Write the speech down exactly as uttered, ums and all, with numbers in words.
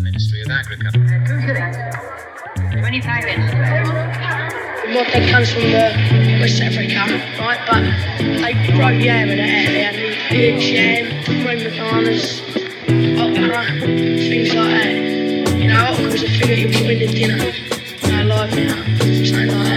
the Ministry of Agriculture. Uh, two shillings. Twenty-five inches. My dad comes from the West Africa, right? But they grow yam in that area. They eat yam, prima donnas, okra, things like that. You know, okra's a thing that you put in the dinner. No live now, something like that.